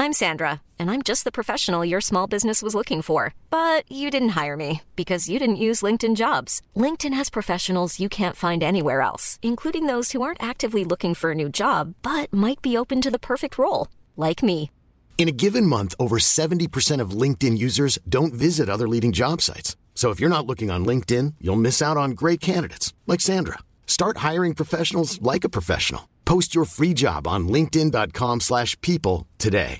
I'm Sandra, and I'm just the professional your small business was looking for. But you didn't hire me because you didn't use LinkedIn Jobs. LinkedIn has professionals you can't find anywhere else, including those who aren't actively looking for a new job, but might be open to the perfect role, like me. In a given month, over 70% of LinkedIn users don't visit other leading job sites. So if you're not looking on LinkedIn, you'll miss out on great candidates like Sandra. Start hiring professionals like a professional. Post your free job on linkedin.com/people today.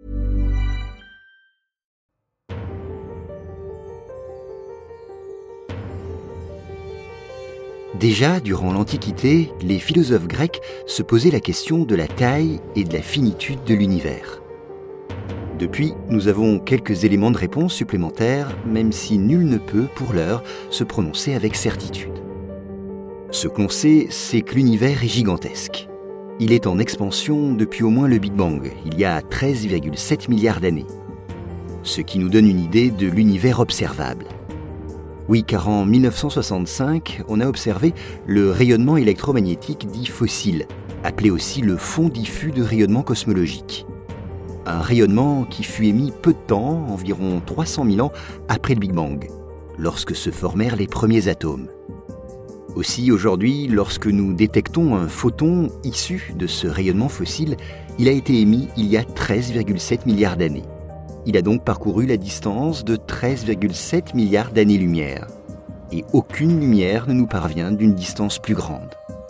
Déjà, durant l'Antiquité, les philosophes grecs se posaient la question de la taille et de la finitude de l'univers. Depuis, nous avons quelques éléments de réponse supplémentaires, même si nul ne peut, pour l'heure, se prononcer avec certitude. Ce que l'on sait, c'est que l'univers est gigantesque. Il est en expansion depuis au moins le Big Bang, il y a 13,7 milliards d'années. Ce qui nous donne une idée de l'univers observable. Oui, car en 1965, on a observé le rayonnement électromagnétique dit fossile, appelé aussi le fond diffus de rayonnement cosmologique. Un rayonnement qui fut émis peu de temps, environ 300 000 ans après le Big Bang, lorsque se formèrent les premiers atomes. Aussi, aujourd'hui, lorsque nous détectons un photon issu de ce rayonnement fossile, il a été émis il y a 13,7 milliards d'années. Il a donc parcouru la distance de 13,7 milliards d'années-lumière. Et aucune lumière ne nous parvient d'une distance plus grande.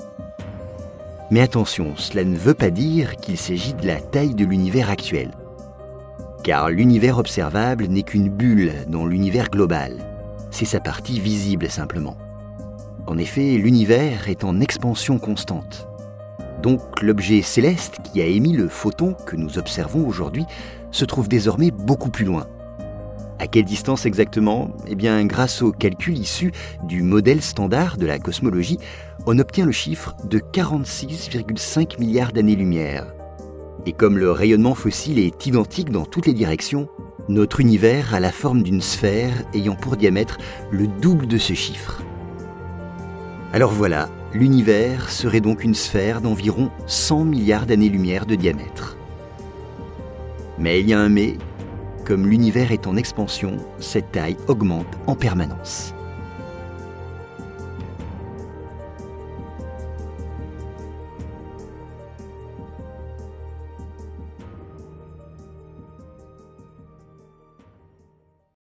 Mais attention, cela ne veut pas dire qu'il s'agit de la taille de l'univers actuel. Car l'univers observable n'est qu'une bulle dans l'univers global. C'est sa partie visible simplement. En effet, l'univers est en expansion constante. Donc l'objet céleste qui a émis le photon que nous observons aujourd'hui se trouve désormais beaucoup plus loin. À quelle distance exactement ? Eh bien, grâce aux calculs issus du modèle standard de la cosmologie, on obtient le chiffre de 46,5 milliards d'années-lumière. Et comme le rayonnement fossile est identique dans toutes les directions, notre univers a la forme d'une sphère ayant pour diamètre le double de ce chiffre. Alors voilà, l'univers serait donc une sphère d'environ 100 milliards d'années-lumière de diamètre. Mais il y a un mais, comme l'univers est en expansion, cette taille augmente en permanence.